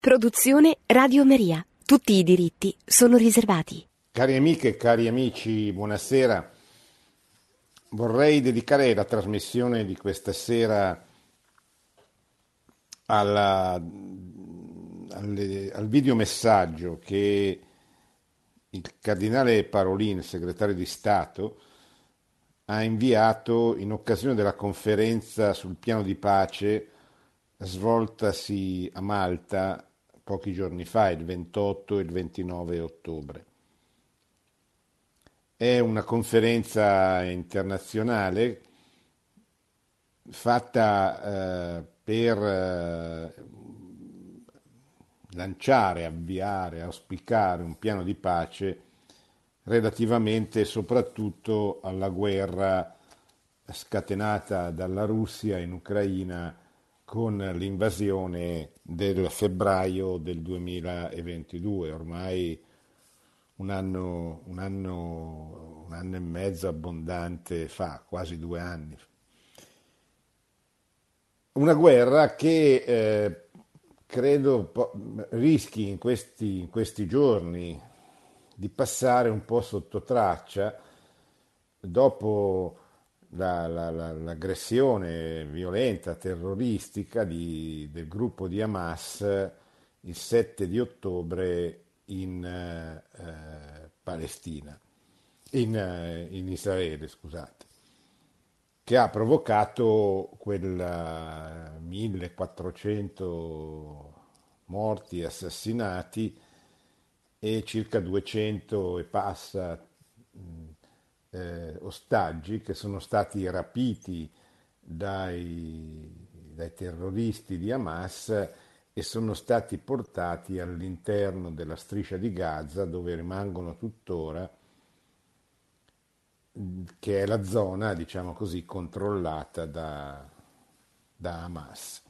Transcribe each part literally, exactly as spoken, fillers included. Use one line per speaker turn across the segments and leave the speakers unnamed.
Produzione Radio Maria. Tutti i diritti sono riservati.
Cari amiche e cari amici, buonasera. Vorrei dedicare la trasmissione di questa sera alla, alle, al videomessaggio che il cardinale Parolin, segretario di Stato, ha inviato in occasione della conferenza sul piano di pace svoltasi a Malta pochi giorni fa, il ventotto e il ventinove ottobre. È una conferenza internazionale fatta eh, per eh, lanciare, avviare, auspicare un piano di pace relativamente soprattutto alla guerra scatenata dalla Russia in Ucraina con l'invasione del febbraio del duemilaventidue, ormai un anno, un anno, un anno e mezzo abbondante fa, quasi due anni. Una guerra che eh, credo po- rischi in questi, in questi giorni di passare un po' sotto traccia dopo la- la- la- l'aggressione violenta, terroristica di- del gruppo di Hamas il sette di ottobre in eh, eh, Palestina, in, eh, in Israele, scusate, che ha provocato quel eh, millequattrocento morti, assassinati e circa duecento e passa mh, eh, ostaggi che sono stati rapiti dai, dai terroristi di Hamas e sono stati portati all'interno della striscia di Gaza dove rimangono tuttora, mh, che è la zona, diciamo così, controllata da, da Hamas.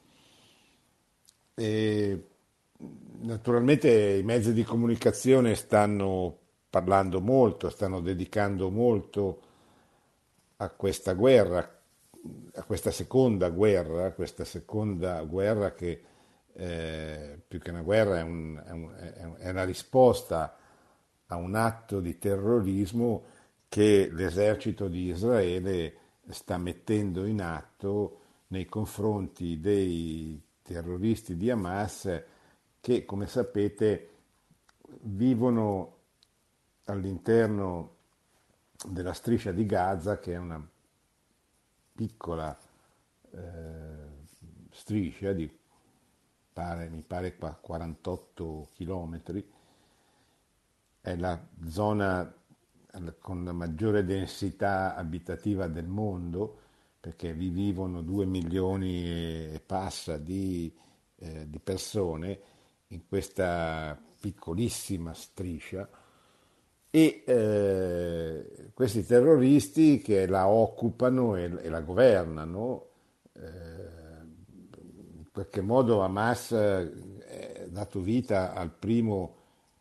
E naturalmente i mezzi di comunicazione stanno parlando molto, stanno dedicando molto a questa guerra, a questa seconda guerra, questa seconda guerra che eh, più che una guerra è, un- è un- è un- è una risposta a un atto di terrorismo che l'esercito di Israele sta mettendo in atto nei confronti dei terroristi di Hamas che, come sapete, vivono all'interno della striscia di Gaza, che è una piccola eh, striscia di, pare, mi pare qua quarantotto chilometri, è la zona con la maggiore densità abitativa del mondo, perché vi vivono due milioni e passa di, eh, di persone in questa piccolissima striscia e eh, questi terroristi che la occupano e, e la governano, eh, in qualche modo Hamas eh, ha dato vita al primo,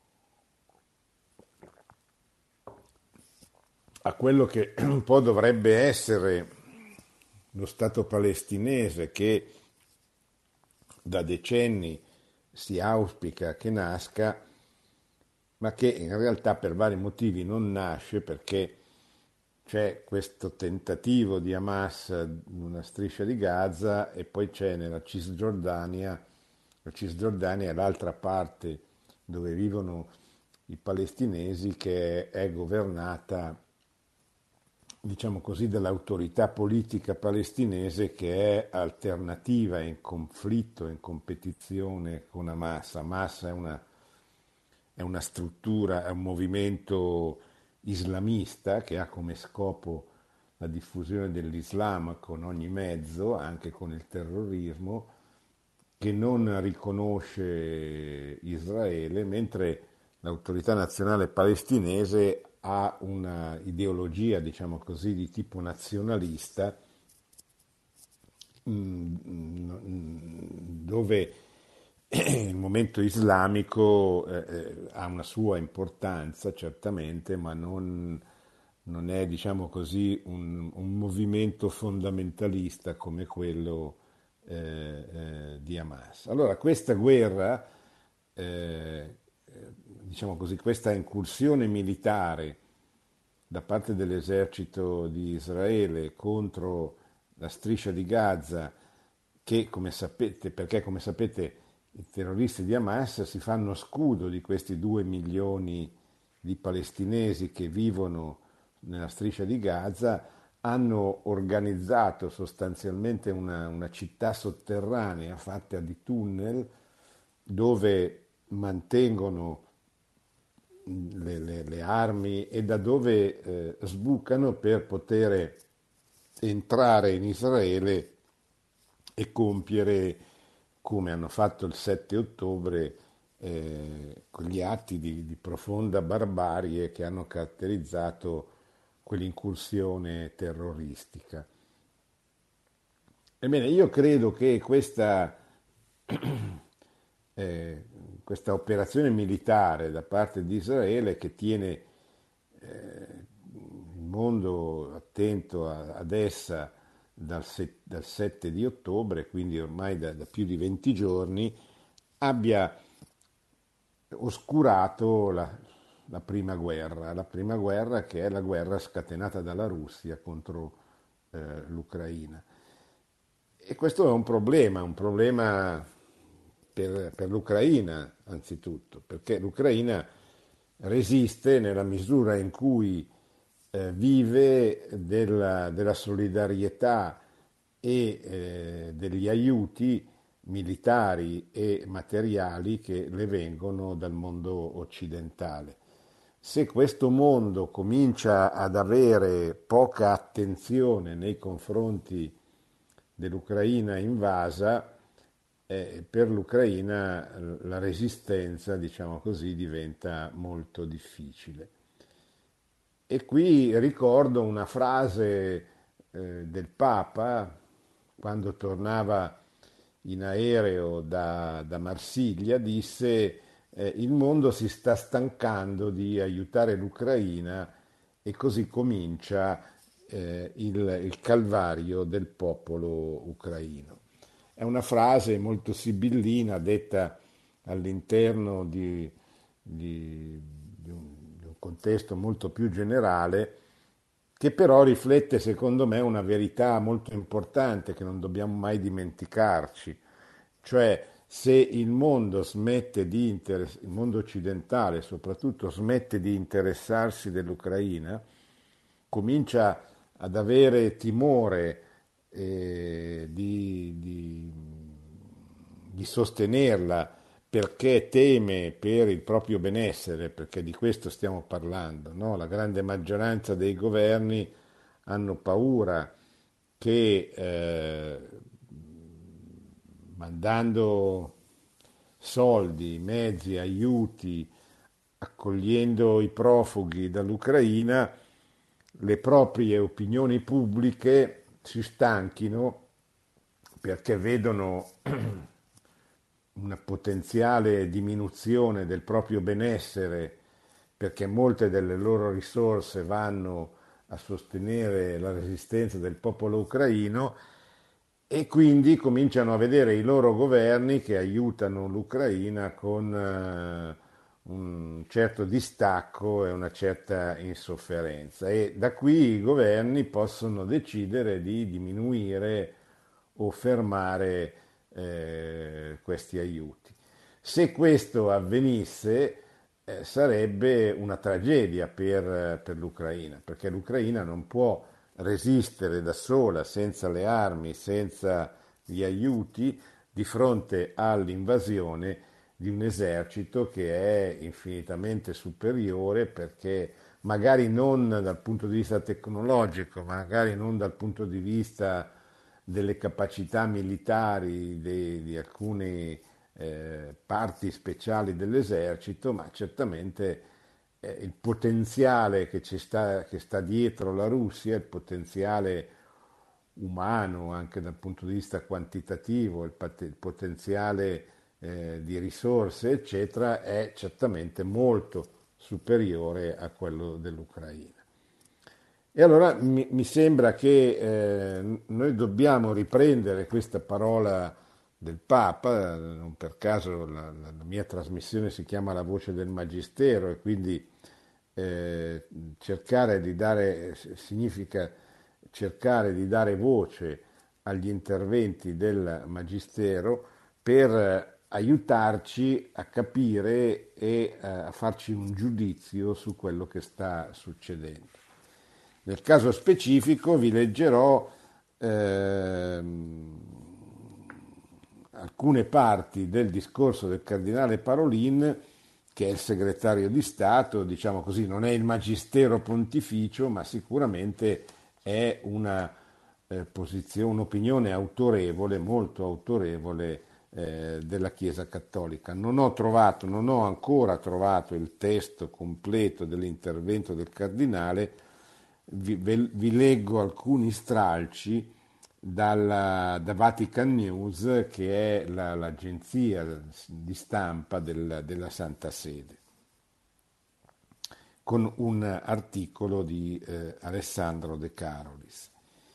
a quello che un po' dovrebbe essere lo Stato palestinese che da decenni si auspica che nasca, ma che in realtà per vari motivi non nasce perché c'è questo tentativo di Hamas in una striscia di Gaza e poi c'è nella Cisgiordania, la Cisgiordania è l'altra parte dove vivono i palestinesi che è governata, diciamo così, dall'autorità politica palestinese che è alternativa, in conflitto, in competizione con Hamas. Hamas è una, è una struttura, è un movimento islamista che ha come scopo la diffusione dell'Islam con ogni mezzo, anche con il terrorismo, che non riconosce Israele, mentre l'autorità nazionale palestinese ha una ideologia, diciamo così, di tipo nazionalista, dove il momento islamico eh, eh, ha una sua importanza certamente, ma non, non è, diciamo così, un, un movimento fondamentalista come quello eh, eh, di Hamas. Allora, questa guerra eh, diciamo così, questa incursione militare da parte dell'esercito di Israele contro la striscia di Gaza, che come sapete, perché come sapete i terroristi di Hamas si fanno scudo di questi due milioni di palestinesi che vivono nella striscia di Gaza, hanno organizzato sostanzialmente una, una città sotterranea fatta di tunnel dove mantengono le, le- le armi e da dove eh, sbucano per poter entrare in Israele e compiere, come hanno fatto il sette ottobre, eh, quegli atti di, di profonda barbarie che hanno caratterizzato quell'incursione terroristica. Ebbene, io credo che questa, eh, questa operazione militare da parte di Israele, che tiene il mondo attento a- ad essa dal, se- dal sette di ottobre, quindi ormai da, da più di venti giorni, abbia oscurato la, la prima guerra, la prima guerra che è la guerra scatenata dalla Russia contro eh, l'Ucraina. E questo è un problema, un problema per, per l'Ucraina anzitutto, perché l'Ucraina resiste nella misura in cui eh, vive della, della solidarietà e eh, degli aiuti militari e materiali che le vengono dal mondo occidentale. Se questo mondo comincia ad avere poca attenzione nei confronti dell'Ucraina invasa, eh, per l'Ucraina la resistenza, diciamo così, diventa molto difficile. E qui ricordo una frase eh, del Papa quando tornava in aereo da, da Marsiglia, disse eh, il mondo si sta stancando di aiutare l'Ucraina e così comincia eh, il, il calvario del popolo ucraino. È una frase molto sibillina detta all'interno di, di, di un, di un contesto molto più generale, che però riflette secondo me una verità molto importante che non dobbiamo mai dimenticarci, cioè se il mondo smette di interess- il mondo occidentale soprattutto smette di interessarsi dell'Ucraina, comincia ad avere timore eh, di, di, di sostenerla perché teme per il proprio benessere, perché di questo stiamo parlando, no? La grande maggioranza dei governi hanno paura che eh, mandando soldi, mezzi, aiuti, accogliendo i profughi dall'Ucraina, le proprie opinioni pubbliche si stanchino perché vedono una potenziale diminuzione del proprio benessere, perché molte delle loro risorse vanno a sostenere la resistenza del popolo ucraino e quindi cominciano a vedere i loro governi che aiutano l'Ucraina con eh, un certo distacco e una certa insofferenza e da qui i governi possono decidere di diminuire o fermare eh, questi aiuti. Se questo avvenisse eh, sarebbe una tragedia per, per l'Ucraina, perché l'Ucraina non può resistere da sola, senza le armi, senza gli aiuti, di fronte all'invasione di un esercito che è infinitamente superiore perché magari non dal punto di vista tecnologico, magari non dal punto di vista delle capacità militari di, di alcune eh, parti speciali dell'esercito, ma certamente eh, il potenziale che, ci sta, che sta dietro la Russia, il potenziale umano anche dal punto di vista quantitativo, il, pat- il potenziale eh, di risorse, eccetera, è certamente molto superiore a quello dell'Ucraina. E allora mi, mi sembra che eh, noi dobbiamo riprendere questa parola del Papa, non per caso la, la- la mia trasmissione si chiama La voce del Magistero e quindi eh, cercare di dare, significa cercare di dare voce agli interventi del Magistero per eh, aiutarci a capire e eh, a farci un giudizio su quello che sta succedendo. Nel caso specifico vi leggerò ehm, alcune parti del discorso del cardinale Parolin, che è il segretario di Stato, diciamo così, non è il magistero pontificio, ma sicuramente è una eh, posizione, un'opinione autorevole, molto autorevole eh, della Chiesa Cattolica. Non ho trovato, non ho ancora trovato il testo completo dell'intervento del cardinale, vi, ve- vi leggo alcuni stralci dalla- da Vatican News, che è la- l'agenzia di stampa del- della Santa Sede, con un articolo di eh, Alessandro De Carolis.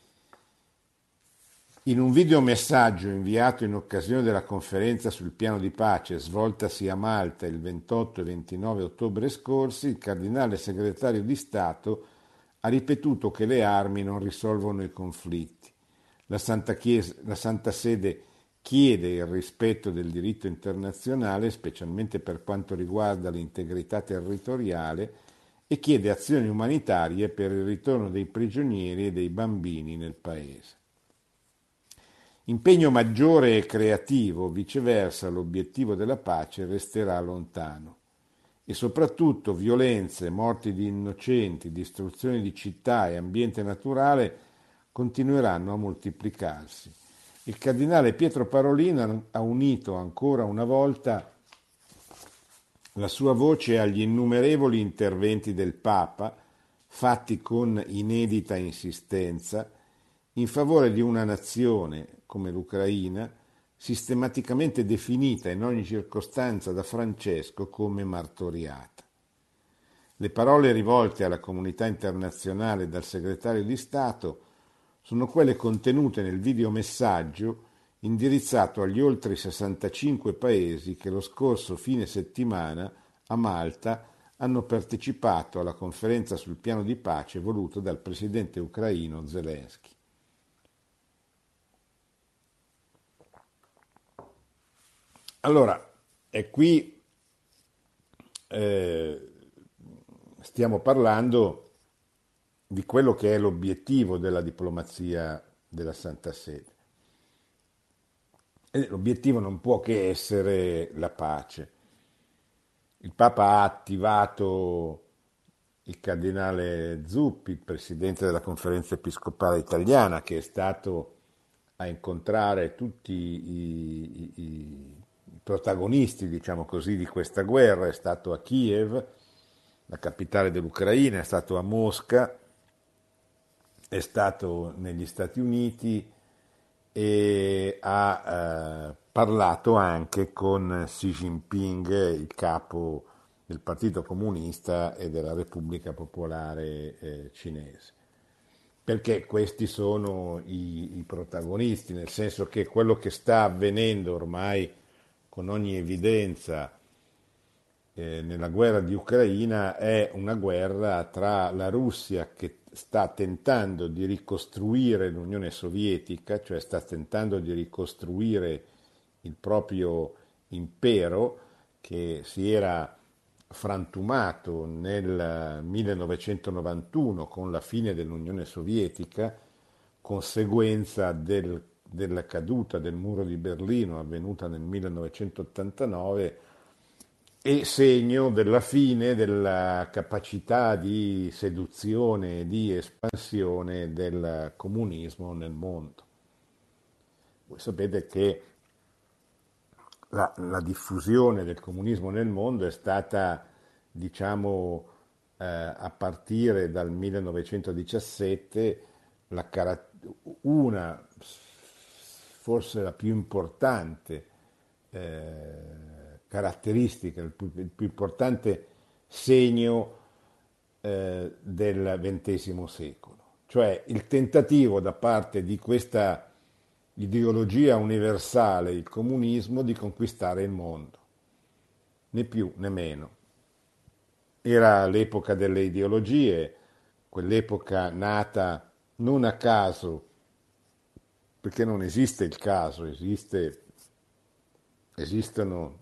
In un videomessaggio inviato in occasione della conferenza sul piano di pace svoltasi a Malta il ventotto e ventinove ottobre scorsi, il cardinale segretario di Stato ha ripetuto che le armi non risolvono i conflitti. La Santa, Chiesa, la Santa Sede chiede il rispetto del diritto internazionale, specialmente per quanto riguarda l'integrità territoriale, e chiede azioni umanitarie per il ritorno dei prigionieri e dei bambini nel paese. Impegno maggiore e creativo, viceversa, l'obiettivo della pace resterà lontano. E soprattutto violenze, morti di innocenti, distruzione di città e ambiente naturale continueranno a moltiplicarsi. Il cardinale Pietro Parolin ha unito ancora una volta la sua voce agli innumerevoli interventi del Papa, fatti con inedita insistenza, in favore di una nazione, come l'Ucraina, sistematicamente definita in ogni circostanza da Francesco come martoriata. Le parole rivolte alla comunità internazionale dal segretario di Stato sono quelle contenute nel videomessaggio indirizzato agli oltre sessantacinque paesi che lo scorso fine settimana a Malta hanno partecipato alla conferenza sul piano di pace voluta dal presidente ucraino Zelensky. Allora, è qui eh, stiamo parlando di quello che è l'obiettivo della diplomazia della Santa Sede. E l'obiettivo non può che essere la pace. Il Papa ha attivato il cardinale Zuppi, il presidente della Conferenza Episcopale Italiana, che è stato a incontrare tutti i, i- i protagonisti, diciamo così, di questa guerra, è stato a Kiev, la capitale dell'Ucraina, è stato a Mosca, è stato negli Stati Uniti e ha eh, parlato anche con Xi Jinping, il capo del Partito Comunista e della Repubblica Popolare eh, Cinese. Perché questi sono i, i protagonisti, nel senso che quello che sta avvenendo ormai con ogni evidenza eh, nella guerra di Ucraina è una guerra tra la Russia, che sta tentando di ricostruire l'Unione Sovietica, cioè sta tentando di ricostruire il proprio impero che si era frantumato nel millenovecentonovantuno con la fine dell'Unione Sovietica, conseguenza del- della caduta del muro di Berlino avvenuta nel millenovecentottantanove e segno della fine della capacità di seduzione e di espansione del comunismo nel mondo. Voi sapete che la, la diffusione del comunismo nel mondo è stata, diciamo, eh, a partire dal millenovecentodiciassette la cara- una, forse la più importante eh, caratteristica, il più, il più importante segno eh, del ventesimo secolo, cioè il tentativo da parte di questa ideologia universale, il comunismo, di conquistare il mondo, né più né meno. Era l'epoca delle ideologie, quell'epoca nata non a caso, perché non esiste il caso, esiste, esistono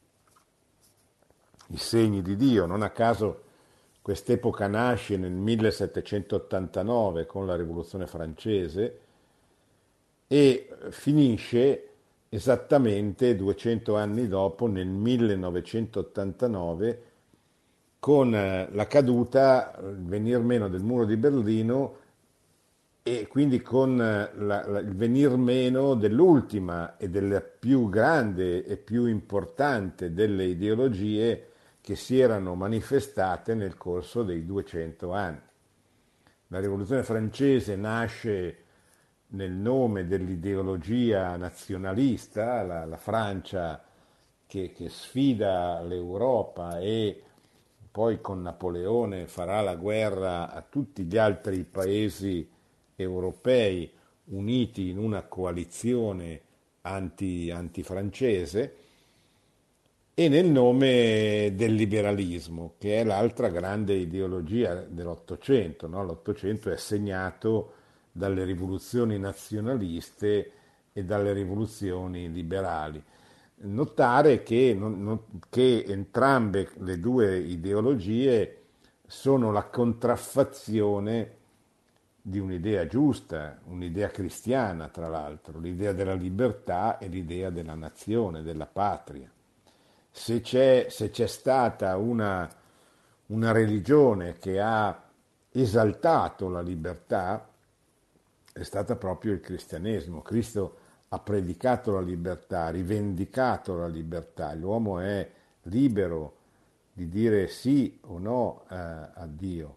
i segni di Dio. Non a caso quest'epoca nasce nel millesettecentottantanove con la Rivoluzione francese e finisce esattamente duecento anni dopo, nel millenovecentottantanove, con eh, la caduta, il venir meno del muro di Berlino e quindi con eh, la- la- il venir meno dell'ultima e della più grande e più importante delle ideologie che si erano manifestate nel corso dei duecento anni. La rivoluzione francese nasce nel nome dell'ideologia nazionalista, la, la Francia che, che sfida l'Europa e poi con Napoleone farà la guerra a tutti gli altri paesi europei uniti in una coalizione anti, antifrancese, e nel nome del liberalismo, che è l'altra grande ideologia dell'Ottocento. No? L'Ottocento è segnato dalle rivoluzioni nazionaliste e dalle rivoluzioni liberali. Notare che, non- non- che entrambe le due ideologie sono la contraffazione di un'idea giusta, un'idea cristiana, tra l'altro, l'idea della libertà e l'idea della nazione, della patria. Se c'è, se c'è stata una, una religione che ha esaltato la libertà, è stata proprio il cristianesimo. Cristo ha predicato la libertà, ha rivendicato la libertà. L'uomo è libero di dire sì o no eh, a Dio.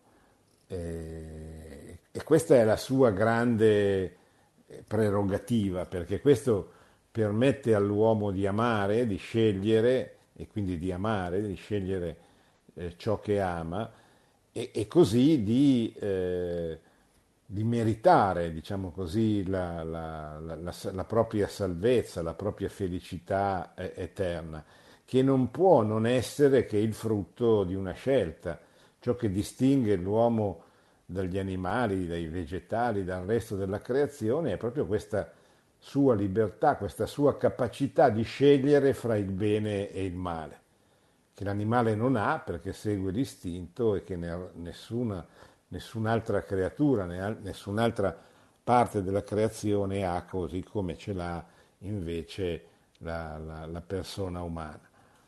E, e questa è la sua grande prerogativa, perché questo permette all'uomo di amare, di scegliere, e quindi di amare, di scegliere eh, ciò che ama, e, e così di, eh, di meritare, diciamo così, la, la- la- la- la propria salvezza, la propria felicità eh, eterna, che non può non essere che il frutto di una scelta. Ciò che distingue l'uomo dagli animali, dai vegetali, dal resto della creazione è proprio questa sua libertà, questa sua capacità di scegliere fra il bene e il male, che l'animale non ha perché segue l'istinto e che ne- nessuna, nessun'altra creatura, ne- nessun'altra parte della creazione ha, così come ce l'ha invece la, la- la persona umana.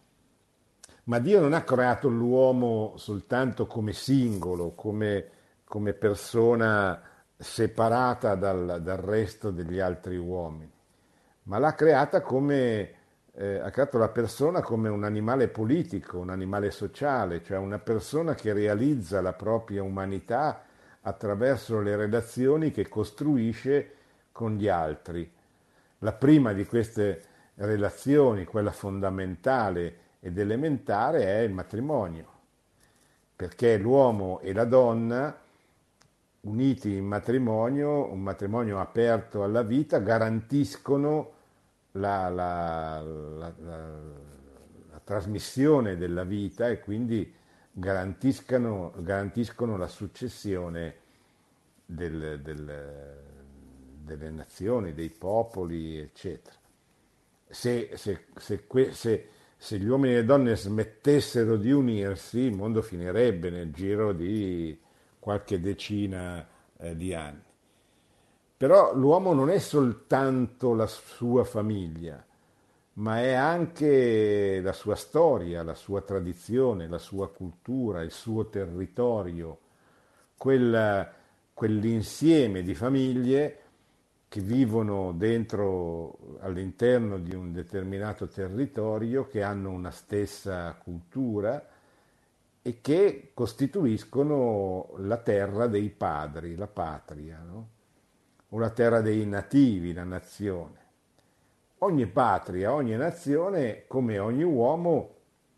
Ma Dio non ha creato l'uomo soltanto come singolo, come, come persona separata dal, dal resto degli altri uomini, ma l'ha creata come, eh, ha creato la persona come un animale politico, un animale sociale, cioè una persona che realizza la propria umanità attraverso le relazioni che costruisce con gli altri. La prima di queste relazioni, quella fondamentale ed elementare, è il matrimonio, perché l'uomo e la donna, uniti in matrimonio, un matrimonio aperto alla vita, garantiscono la, la- la- la- la trasmissione della vita e quindi garantiscono, garantiscono la successione del- del- delle nazioni, dei popoli, eccetera. Se, se- se que- se- se gli uomini e le donne smettessero di unirsi, il mondo finirebbe nel giro di qualche decina eh, di anni. Però l'uomo non è soltanto la sua famiglia, ma è anche la sua storia, la sua tradizione, la sua cultura, il suo territorio, quel- quell'insieme di famiglie che vivono dentro, all'interno di un determinato territorio, che hanno una stessa cultura e che costituiscono la terra dei padri, la patria, no? O la terra dei nativi, la nazione. Ogni patria, ogni nazione, come ogni uomo,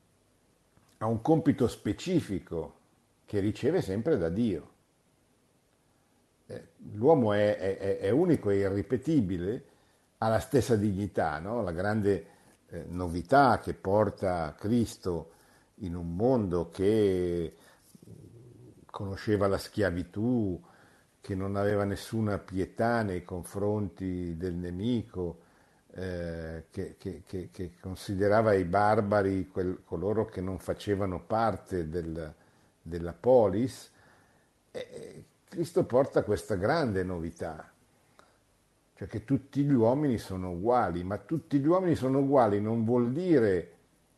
ha un compito specifico che riceve sempre da Dio. Eh, L'uomo è, è- è unico e irripetibile ha la stessa dignità, no? La grande eh, novità che porta Cristo in un mondo che conosceva la schiavitù, che non aveva nessuna pietà nei confronti del nemico, eh, che, che- che- che considerava i barbari quel- coloro che non facevano parte del- della polis. E Cristo porta questa grande novità, cioè che tutti gli uomini sono uguali, ma tutti gli uomini sono uguali non vuol dire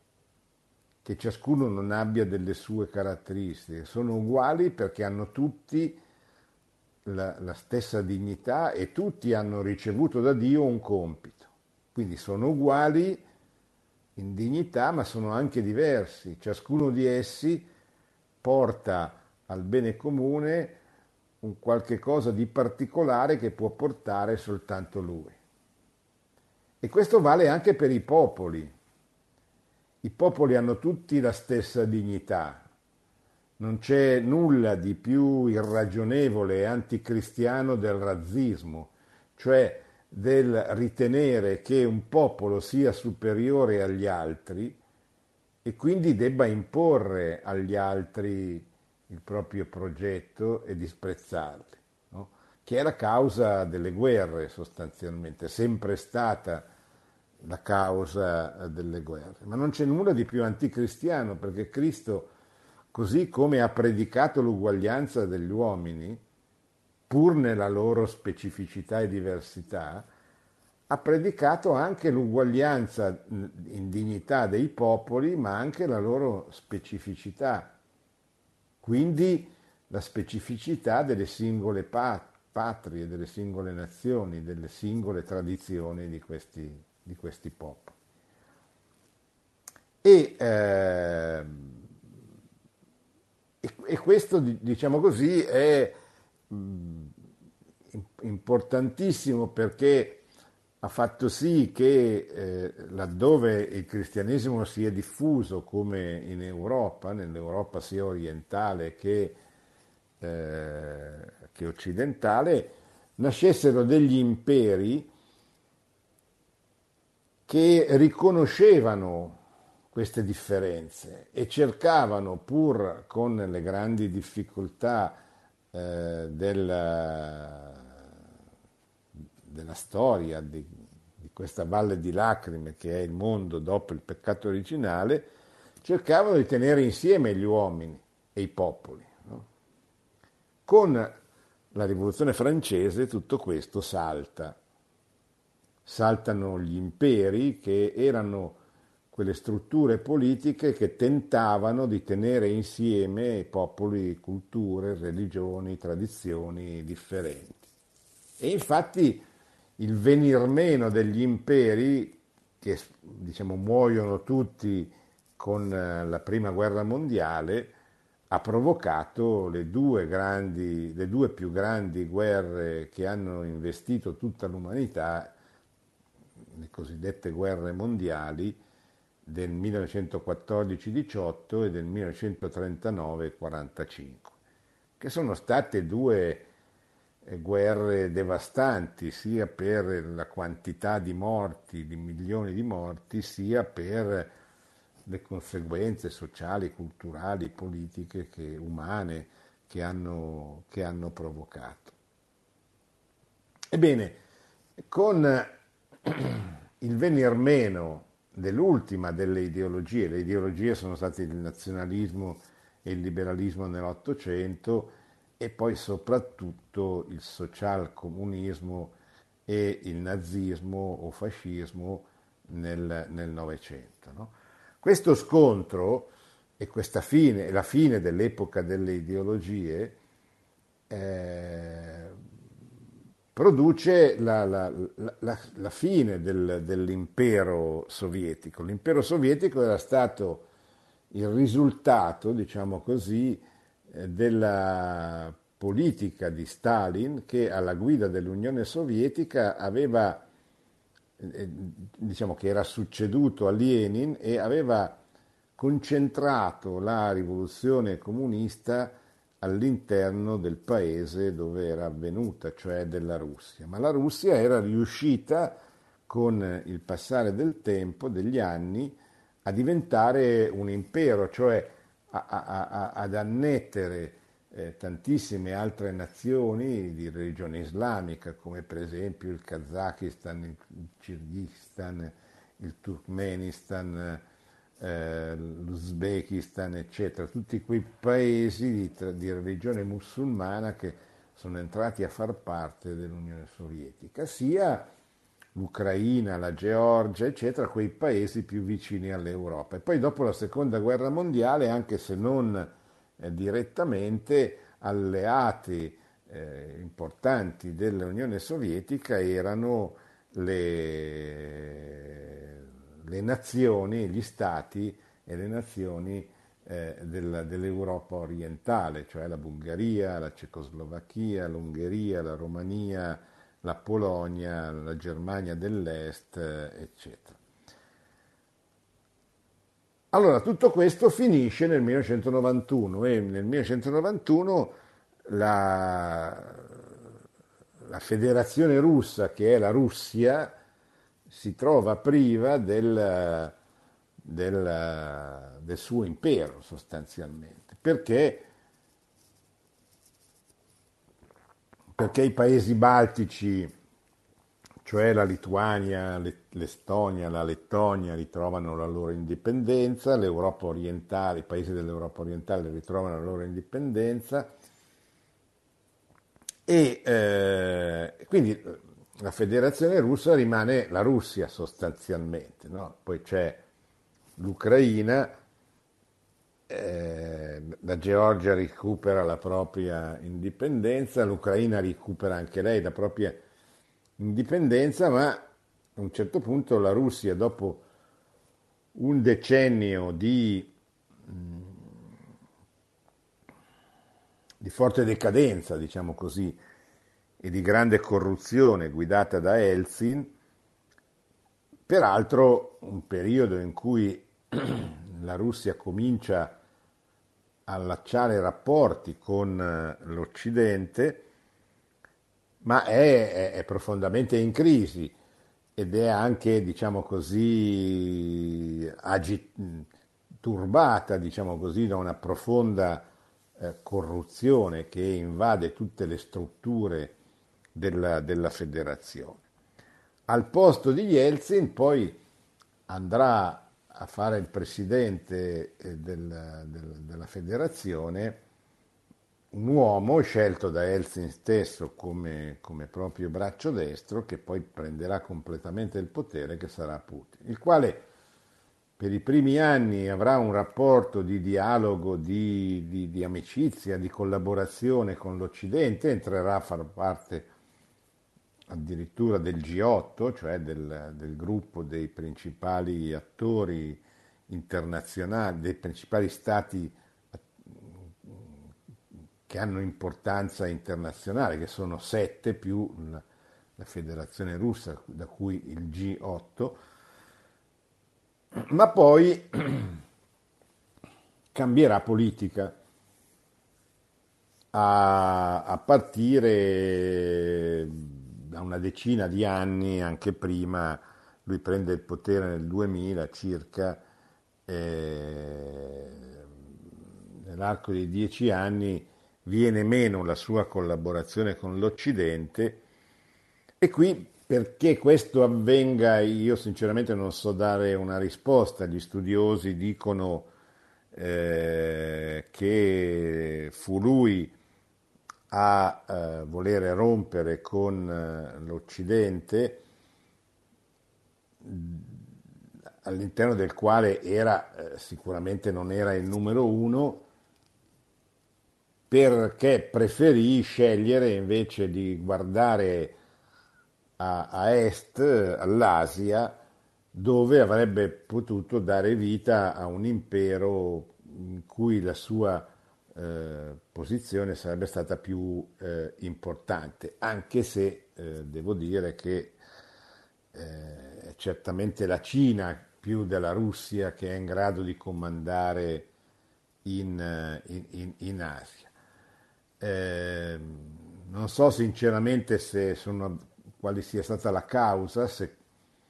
che ciascuno non abbia delle sue caratteristiche, sono uguali perché hanno tutti la, la stessa dignità e tutti hanno ricevuto da Dio un compito. Quindi sono uguali in dignità, ma sono anche diversi. Ciascuno di essi porta al bene comune un qualche cosa di particolare che può portare soltanto lui. E questo vale anche per i popoli. I popoli hanno tutti la stessa dignità. Non c'è nulla di più irragionevole e anticristiano del razzismo, cioè del ritenere che un popolo sia superiore agli altri e quindi debba imporre agli altri il proprio progetto e disprezzarli, no? Che è la causa delle guerre sostanzialmente, è sempre stata la causa delle guerre. Ma non c'è nulla di più anticristiano perché Cristo, così come ha predicato l'uguaglianza degli uomini, pur nella loro specificità e diversità, ha predicato anche l'uguaglianza in dignità dei popoli, ma anche la loro specificità, quindi la specificità delle singole pa- patrie, delle singole nazioni, delle singole tradizioni di questi, di questi popoli. E, eh, e, e questo, diciamo così, è mh, importantissimo perché ha fatto sì che eh, laddove il cristianesimo si è diffuso come in Europa, nell'Europa sia orientale che, eh, che occidentale, nascessero degli imperi che riconoscevano queste differenze e cercavano, pur con le grandi difficoltà eh, della, della storia di, di questa valle di lacrime che è il mondo dopo il peccato originale, cercavano di tenere insieme gli uomini e i popoli, no? Con la rivoluzione francese tutto questo salta. Saltano gli imperi che erano quelle strutture politiche che tentavano di tenere insieme popoli, culture, religioni, tradizioni differenti. E infatti il venir meno degli imperi, che diciamo muoiono tutti con la prima guerra mondiale, ha provocato le due, grandi, le due più grandi guerre che hanno investito tutta l'umanità, le cosiddette guerre mondiali del millenovecentoquattordici diciotto e del millenovecentotrentanove quarantacinque, che sono state due eh, guerre devastanti sia per la quantità di morti, di milioni di morti, sia per le conseguenze sociali, culturali, politiche, che, umane che hanno, che hanno provocato. Ebbene, con il venir meno dell'ultima delle ideologie, le ideologie sono state il nazionalismo e il liberalismo nell'Ottocento e poi soprattutto il socialcomunismo e il nazismo o fascismo nel, nel Novecento, no? Questo scontro e questa fine, la fine dell'epoca delle ideologie eh, produce la, la, la, la fine del, dell'impero sovietico. L'impero sovietico era stato il risultato, diciamo così, della politica di Stalin che alla guida dell'Unione Sovietica aveva, eh, diciamo che era succeduto a Lenin e aveva concentrato la rivoluzione comunista all'interno del paese dove era avvenuta, cioè della Russia. Ma la Russia era riuscita con il passare del tempo, degli anni, a diventare un impero, cioè a- a- a- ad annettere eh, tantissime altre nazioni di religione islamica, come per esempio il Kazakistan, il Kirghizistan, il Turkmenistan, eh, l'Uzbekistan, eccetera, tutti quei paesi di, tra- di religione musulmana che sono entrati a far parte dell'Unione Sovietica, sia l'Ucraina, la Georgia, eccetera, quei paesi più vicini all'Europa. E poi dopo la Seconda Guerra Mondiale, anche se non eh, direttamente, alleati eh, importanti dell'Unione Sovietica erano le, le nazioni, gli stati e le nazioni eh, del- dell'Europa orientale, cioè la Bulgaria, la Cecoslovacchia, l'Ungheria, la Romania, la Polonia, la Germania dell'Est, eh, eccetera. Allora, tutto questo finisce nel millenovecentonovantuno e nel millenovecentonovantuno la, la Federazione Russa, che è la Russia, si trova priva del, del, del suo impero sostanzialmente, perché, perché i paesi baltici, cioè la Lituania, l'Estonia, la Lettonia ritrovano la loro indipendenza, l'Europa orientale, i paesi dell'Europa orientale ritrovano la loro indipendenza e eh, quindi eh, la Federazione Russa rimane la Russia sostanzialmente, no? Poi c'è l'Ucraina, eh, la Georgia recupera la propria indipendenza, l'Ucraina recupera anche lei la propria indipendenza, ma a un certo punto la Russia, dopo un decennio di, di forte decadenza, diciamo così, e di grande corruzione guidata da Eltsin, peraltro un periodo in cui la Russia comincia a allacciare rapporti con eh, l'Occidente, ma è, è- è profondamente in crisi ed è anche, diciamo così, agi- turbata, diciamo così, da una profonda eh, corruzione che invade tutte le strutture della, della federazione. Al posto di Yeltsin poi andrà a fare il presidente eh, del- del- della federazione un uomo scelto da Eltsin stesso come, come proprio braccio destro, che poi prenderà completamente il potere, che sarà Putin, il quale per i primi anni avrà un rapporto di dialogo, di, di- di amicizia, di collaborazione con l'Occidente, entrerà a far parte addirittura del G otto, cioè del, del gruppo dei principali attori internazionali, dei principali stati che hanno importanza internazionale, che sono sette più la, la Federazione Russa, da cui il G otto, ma poi cambierà politica a, a partire da una decina di anni, anche prima. Lui prende il potere nel duemila circa, e nell'arco di dieci anni viene meno la sua collaborazione con l'Occidente e qui perché questo avvenga io sinceramente non so dare una risposta. Gli studiosi dicono eh, che fu lui a eh, volere rompere con eh, l'Occidente, all'interno del quale era eh, sicuramente non era il numero uno, perché preferì scegliere invece di guardare a, a est, all'Asia, dove avrebbe potuto dare vita a un impero in cui la sua eh, posizione sarebbe stata più eh, importante, anche se eh, devo dire che eh, è certamente la Cina più della Russia che è in grado di comandare in, eh, in- in- in Asia. Eh, non so sinceramente se sono, quale sia stata la causa, se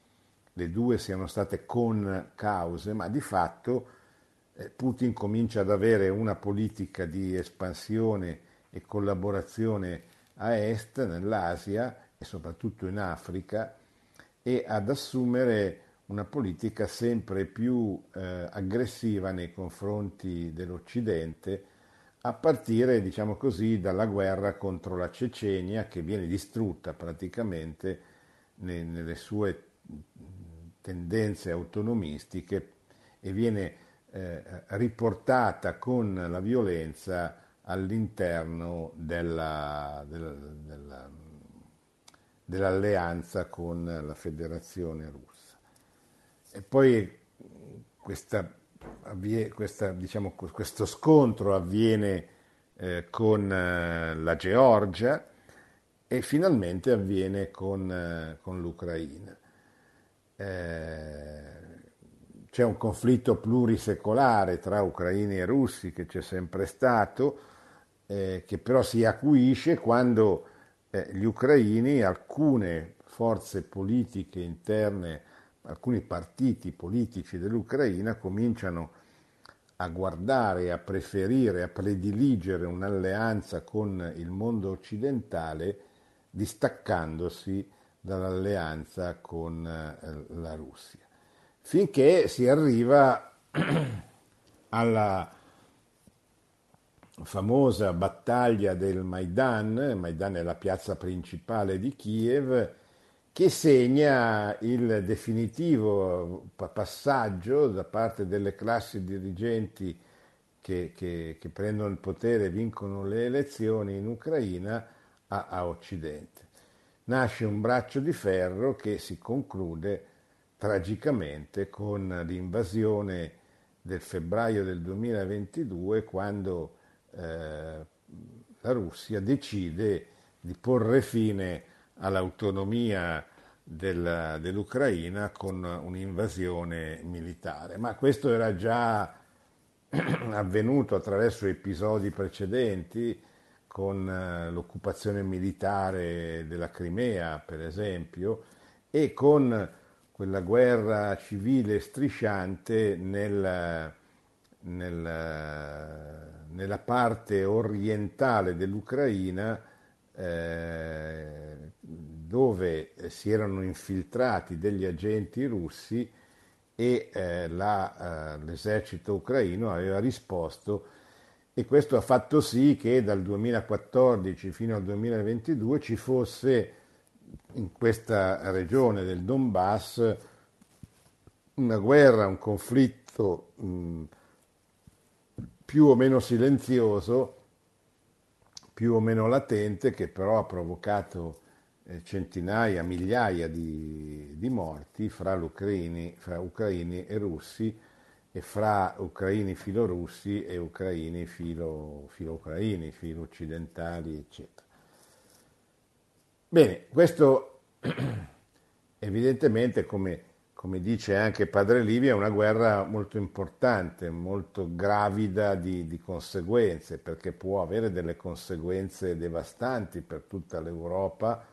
le due siano state con cause, ma di fatto eh, Putin comincia ad avere una politica di espansione e collaborazione a est, nell'Asia e soprattutto in Africa, e ad assumere una politica sempre più eh, aggressiva nei confronti dell'Occidente, a partire, diciamo così, dalla guerra contro la Cecenia, che viene distrutta praticamente ne- nelle sue tendenze autonomistiche e viene eh, riportata con la violenza all'interno della, della, della, dell'alleanza con la Federazione Russa. E poi questa, avvie- questa, diciamo, questo scontro avviene eh, con eh, la Georgia e finalmente avviene con, eh, con l'Ucraina. Eh, c'è un conflitto plurisecolare tra ucraini e russi che c'è sempre stato, eh, che però si acuisce quando eh, gli ucraini, alcune forze politiche interne, alcuni partiti politici dell'Ucraina cominciano a guardare, a preferire, a prediligere un'alleanza con il mondo occidentale, distaccandosi dall'alleanza con eh, la Russia, finché si arriva alla famosa battaglia del Maidan. Maidan è la piazza principale di Kiev, che segna il definitivo passaggio da parte delle classi dirigenti che, che, che prendono il potere e vincono le elezioni in Ucraina a, a Occidente. Nasce un braccio di ferro che si conclude tragicamente con l'invasione del febbraio del duemilaventidue, quando eh, la Russia decide di porre fine all'autonomia del, dell'Ucraina con un'invasione militare. Ma questo era già avvenuto attraverso episodi precedenti, con eh, l'occupazione militare della Crimea, per esempio, e con quella guerra civile strisciante nel, nel, nella parte orientale dell'Ucraina, eh, dove si erano infiltrati degli agenti russi e eh, la, eh, l'esercito ucraino aveva risposto, e questo ha fatto sì che dal duemilaquattordici fino al duemilaventidue ci fosse in questa regione del Donbass una guerra, un conflitto mh, più o meno silenzioso, più o meno latente, che però ha provocato eh, centinaia, migliaia di, di morti fra, l'ucraini, fra ucraini e russi, e fra ucraini filorussi e ucraini filo, filo ucraini, filo occidentali, eccetera. Bene, questo evidentemente, come, come dice anche Padre Livio, è una guerra molto importante, molto gravida di, di conseguenze, perché può avere delle conseguenze devastanti per tutta l'Europa,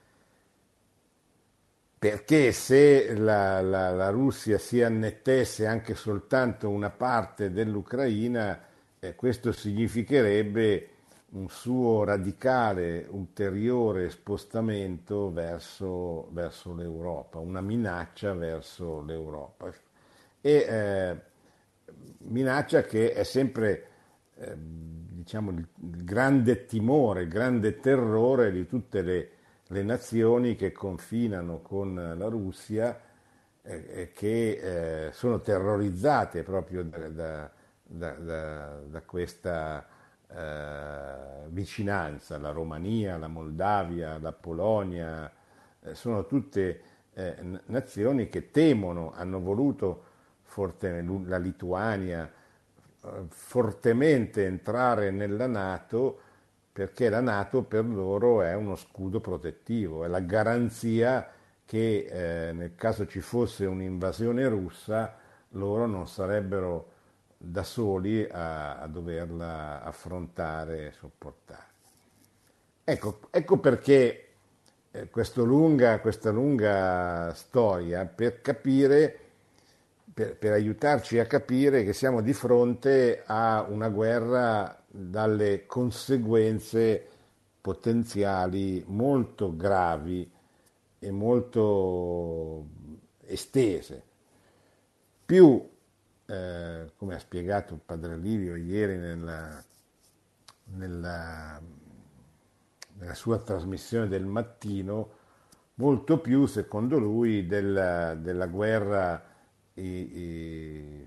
perché se la, la, la Russia si annettesse anche soltanto una parte dell'Ucraina, eh, questo significherebbe un suo radicale ulteriore spostamento verso, verso l'Europa, una minaccia verso l'Europa. E eh, minaccia che è sempre eh, diciamo, il, il grande timore, il grande terrore di tutte le, le nazioni che confinano con la Russia, eh, che eh, sono terrorizzate proprio da, da, da, da, da questa eh, vicinanza. La Romania, la Moldavia, la Polonia, eh, sono tutte eh, nazioni che temono, hanno voluto forte, la Lituania, eh, fortemente entrare nella NATO, perché la NATO per loro è uno scudo protettivo, è la garanzia che eh, nel caso ci fosse un'invasione russa loro non sarebbero da soli a, a doverla affrontare e sopportare. Ecco, ecco perché eh, questo lunga- questa lunga storia per capire, per, per aiutarci a capire che siamo di fronte a una guerra dalle conseguenze potenziali molto gravi e molto estese. Più, eh, come ha spiegato Padre Livio ieri nella, nella, nella sua trasmissione del mattino, molto più, secondo lui, della, della guerra i- i-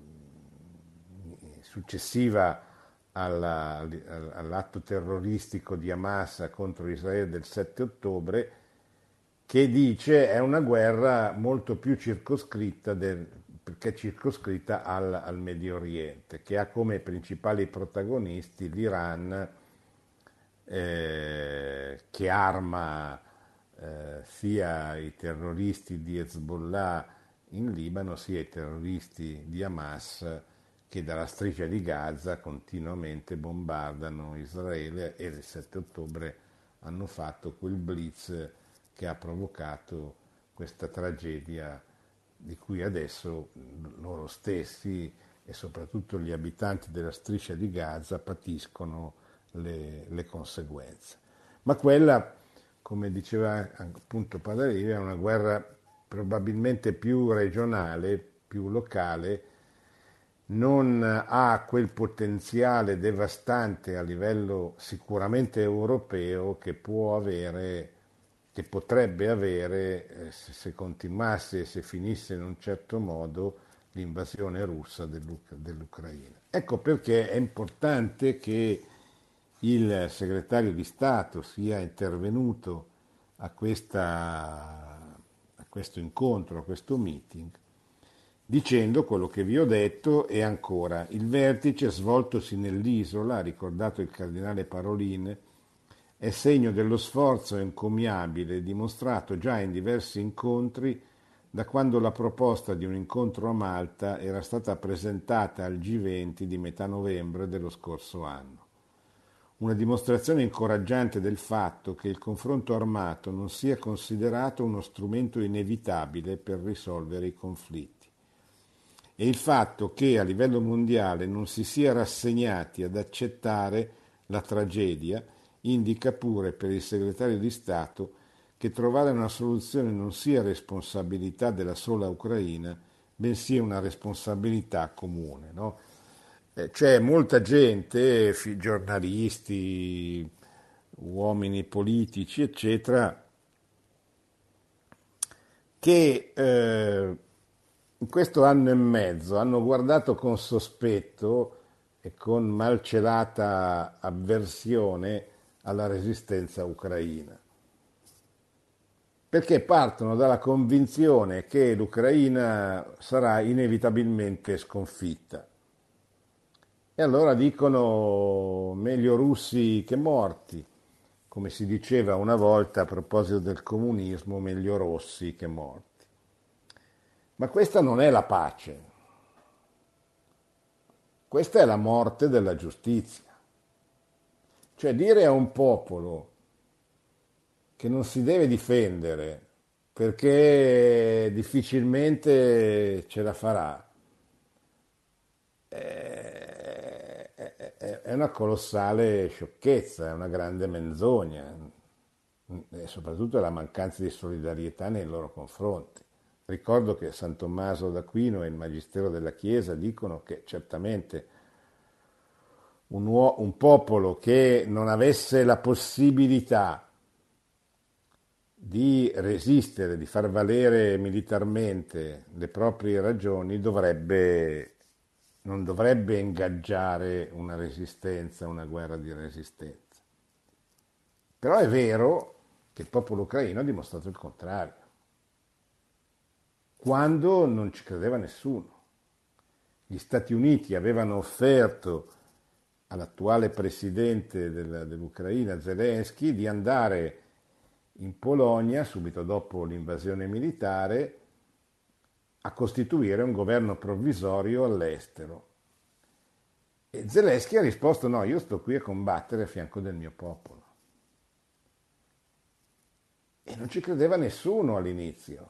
successiva alla- all'atto terroristico di Hamas contro Israele del sette ottobre, che dice è una guerra molto più circoscritta, del- perché è circoscritta al, al Medio Oriente, che ha come principali protagonisti l'Iran, eh, che arma eh, sia i terroristi di Hezbollah in Libano, sia i terroristi di Hamas che dalla striscia di Gaza continuamente bombardano Israele e il sette ottobre hanno fatto quel blitz che ha provocato questa tragedia di cui adesso loro stessi e soprattutto gli abitanti della striscia di Gaza patiscono le, le conseguenze. Ma quella, come diceva appunto Padre Livio, è una guerra probabilmente più regionale, più locale, non ha quel potenziale devastante a livello sicuramente europeo che può avere, che potrebbe avere eh, se, se continuasse e se finisse in un certo modo l'invasione russa dell'Uc- dell'Ucraina. Ecco perché è importante che il segretario di Stato sia intervenuto a, questa, a questo incontro, a questo meeting, dicendo quello che vi ho detto e ancora. Il vertice svoltosi nell'isola, ha ricordato il cardinale Parolin, è segno dello sforzo encomiabile dimostrato già in diversi incontri da quando la proposta di un incontro a Malta era stata presentata al G venti di metà novembre dello scorso anno. Una dimostrazione incoraggiante del fatto che il confronto armato non sia considerato uno strumento inevitabile per risolvere i conflitti e il fatto che a livello mondiale non si sia rassegnati ad accettare la tragedia indica pure per il segretario di Stato che trovare una soluzione non sia responsabilità della sola Ucraina, bensì una responsabilità comune. No? Eh, c'è molta gente, fi- giornalisti, uomini politici, eccetera, che eh, in questo anno e mezzo hanno guardato con sospetto e con malcelata avversione alla resistenza ucraina, perché partono dalla convinzione che l'Ucraina sarà inevitabilmente sconfitta. E allora dicono meglio russi che morti, come si diceva una volta a proposito del comunismo, meglio rossi che morti. Ma questa non è la pace, questa è la morte della giustizia. Cioè dire a un popolo che non si deve difendere perché difficilmente ce la farà, è, è- è una colossale sciocchezza, è una grande menzogna e soprattutto la mancanza di solidarietà nei loro confronti. Ricordo che San Tommaso d'Aquino e il Magistero della Chiesa dicono che certamente un, uo- un popolo che non avesse la possibilità di resistere, di far valere militarmente le proprie ragioni, dovrebbe, non dovrebbe ingaggiare una resistenza, una guerra di resistenza. Però è vero che il popolo ucraino ha dimostrato il contrario, quando non ci credeva nessuno. Gli Stati Uniti avevano offerto all'attuale presidente della- dell'Ucraina, Zelensky, di andare in Polonia, subito dopo l'invasione militare, a costituire un governo provvisorio all'estero. E Zelensky ha risposto: no, io sto qui a combattere a fianco del mio popolo. non ci credeva nessuno all'inizio.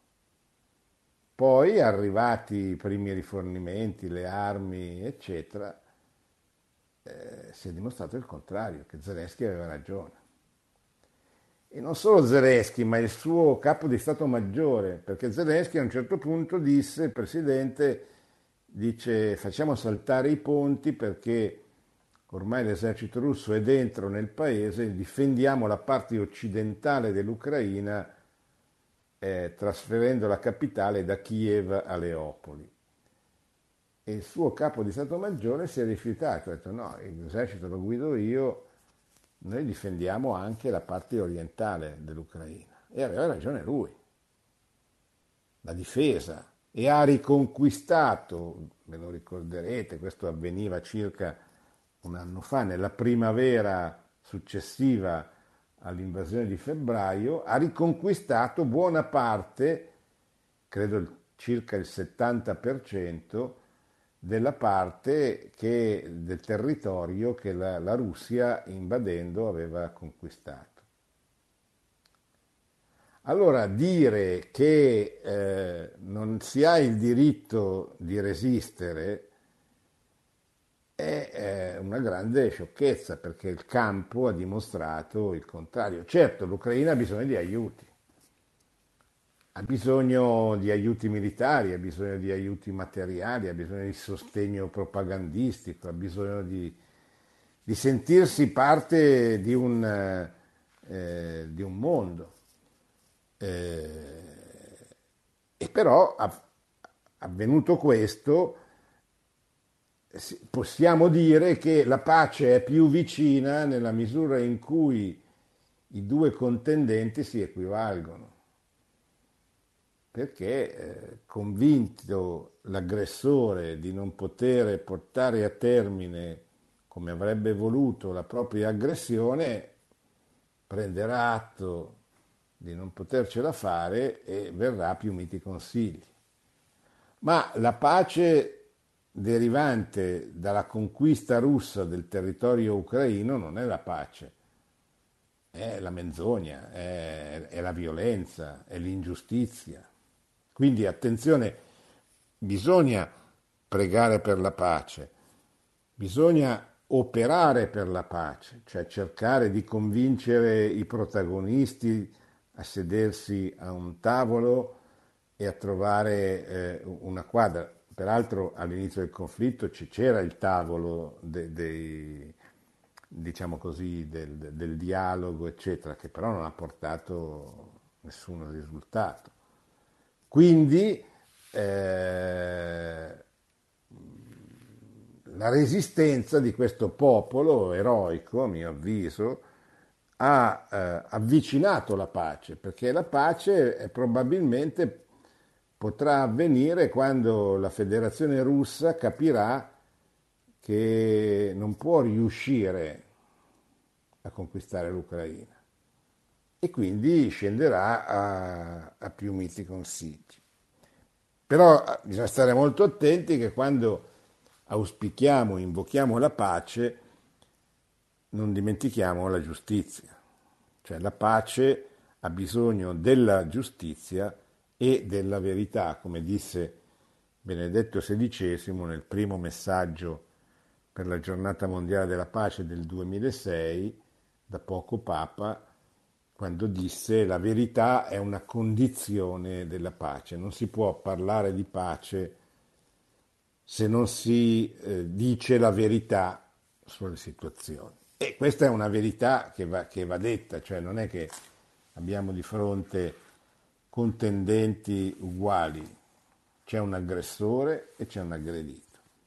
Poi, arrivati i primi rifornimenti, le armi, eccetera, eh, si è dimostrato il contrario, che Zelensky aveva ragione. E non solo Zelensky, ma il suo capo di Stato Maggiore, perché Zelensky a un certo punto disse, il presidente, dice facciamo saltare i ponti perché ormai l'esercito russo è dentro nel paese, difendiamo la parte occidentale dell'Ucraina eh, trasferendo la capitale da Kiev a Leopoli. E il suo capo di Stato Maggiore si è rifiutato, ha detto no, l'esercito lo guido io, noi difendiamo anche la parte orientale dell'Ucraina. E aveva ragione lui, la difesa. E ha riconquistato, ve lo ricorderete, questo avveniva circa un anno fa, nella primavera successiva all'invasione di febbraio, ha riconquistato buona parte, credo circa il settanta per cento, della parte che, del territorio che la, la Russia invadendo aveva conquistato. Allora dire che eh, non si ha il diritto di resistere è eh, una grande sciocchezza, perché il campo ha dimostrato il contrario. Certo, l'Ucraina ha bisogno di aiuti, ha bisogno di aiuti militari, ha bisogno di aiuti materiali, ha bisogno di sostegno propagandistico, ha bisogno di, di sentirsi parte di un, eh, di un mondo. Eh, e però, avvenuto questo, possiamo dire che la pace è più vicina nella misura in cui i due contendenti si equivalgono. Perché eh, convinto l'aggressore di non poter portare a termine come avrebbe voluto la propria aggressione, prenderà atto di non potercela fare e verrà a più miti consigli. Ma la pace derivante dalla conquista russa del territorio ucraino non è la pace, è la menzogna, è, è la violenza, è l'ingiustizia. Quindi attenzione, bisogna pregare per la pace, bisogna operare per la pace, cioè cercare di convincere i protagonisti a sedersi a un tavolo e a trovare eh, una quadra. Peraltro all'inizio del conflitto c'era il tavolo dei, de, diciamo così, del, del dialogo, eccetera, che però non ha portato nessun risultato. Quindi eh, la resistenza di questo popolo eroico, a mio avviso, ha eh, avvicinato la pace, perché la pace è probabilmente potrà avvenire quando la Federazione Russa capirà che non può riuscire a conquistare l'Ucraina e quindi scenderà a, a più miti consigli. Però bisogna stare molto attenti che quando auspichiamo, invochiamo la pace, non dimentichiamo la giustizia. Cioè la pace ha bisogno della giustizia e della verità, come disse Benedetto sedicesimo nel primo messaggio per la giornata mondiale della pace del duemilasei, da poco Papa, quando disse la verità è una condizione della pace. Non si può parlare di pace se non si eh, dice la verità sulle situazioni. E questa è una verità che va, che va detta, cioè non è che abbiamo di fronte contendenti uguali, c'è un aggressore e c'è un aggredito.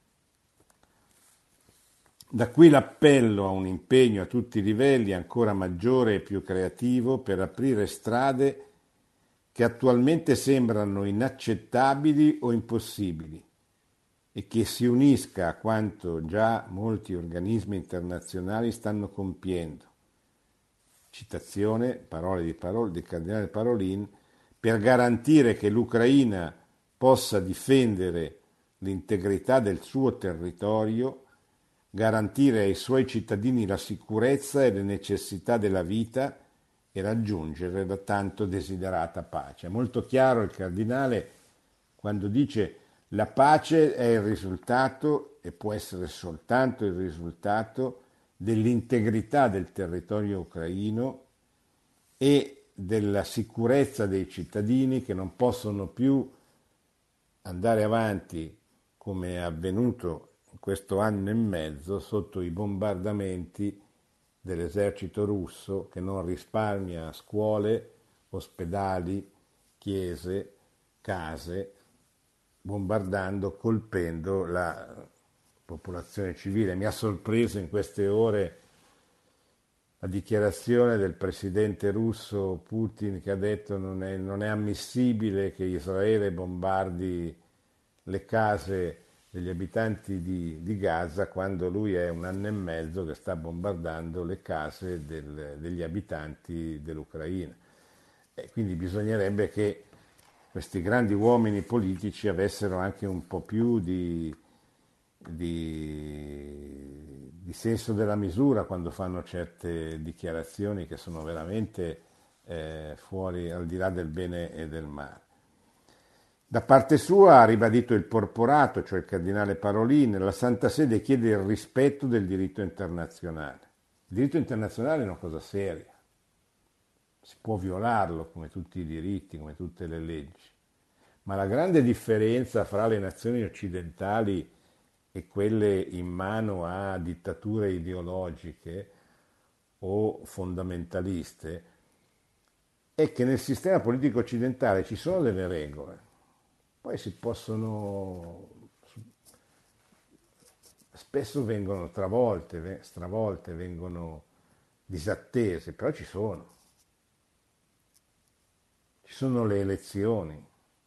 Da qui l'appello a un impegno a tutti i livelli ancora maggiore e più creativo per aprire strade che attualmente sembrano inaccettabili o impossibili e che si unisca a quanto già molti organismi internazionali stanno compiendo. Citazione, parole di, parole, di Cardinale Parolin, per garantire che l'Ucraina possa difendere l'integrità del suo territorio, garantire ai suoi cittadini la sicurezza e le necessità della vita e raggiungere la tanto desiderata pace. È molto chiaro il cardinale quando dice la pace è il risultato e può essere soltanto il risultato dell'integrità del territorio ucraino e della sicurezza dei cittadini che non possono più andare avanti come è avvenuto in questo anno e mezzo sotto i bombardamenti dell'esercito russo che non risparmia scuole, ospedali, chiese, case, bombardando, colpendo la popolazione civile. Mi ha sorpreso in queste ore la dichiarazione del presidente russo Putin che ha detto non è, non è ammissibile che Israele bombardi le case degli abitanti di, di Gaza quando lui è un anno e mezzo che sta bombardando le case del, degli abitanti dell'Ucraina. E quindi bisognerebbe che questi grandi uomini politici avessero anche un po' più di, di, di senso della misura quando fanno certe dichiarazioni che sono veramente eh, fuori, al di là del bene e del male. Da parte sua ha ribadito il porporato, cioè il cardinale Parolin, la Santa Sede chiede il rispetto del diritto internazionale. Il diritto internazionale è una cosa seria, si può violarlo come tutti i diritti, come tutte le leggi, ma la grande differenza fra le nazioni occidentali e quelle in mano a dittature ideologiche o fondamentaliste è che nel sistema politico occidentale ci sono delle regole, poi si possono, spesso vengono travolte, stravolte, vengono disattese, però ci sono. Ci sono le elezioni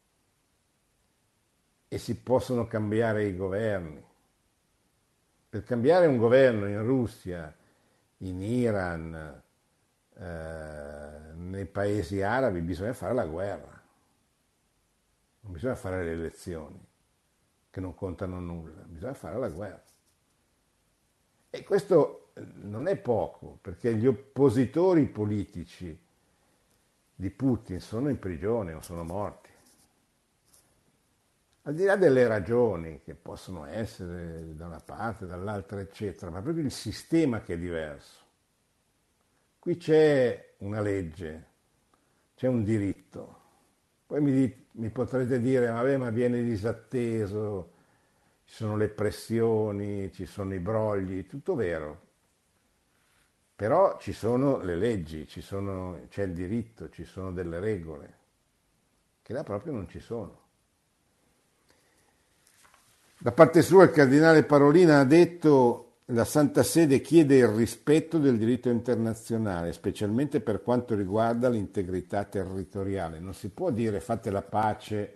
e si possono cambiare i governi. Per cambiare un governo in Russia, in Iran, eh, nei paesi arabi bisogna fare la guerra. Non bisogna fare le elezioni, che non contano nulla, bisogna fare la guerra. E questo non è poco, perché gli oppositori politici di Putin sono in prigione o sono morti. Al di là delle ragioni che possono essere da una parte, dall'altra, eccetera, ma proprio il sistema che è diverso. Qui c'è una legge, c'è un diritto. Poi mi, mi potrete dire, vabbè, ma viene disatteso, ci sono le pressioni, ci sono i brogli, tutto vero. Però ci sono le leggi, ci sono, c'è il diritto, ci sono delle regole, che là proprio non ci sono. Da parte sua il cardinale Parolin ha detto la Santa Sede chiede il rispetto del diritto internazionale, specialmente per quanto riguarda l'integrità territoriale. Non si può dire fate la pace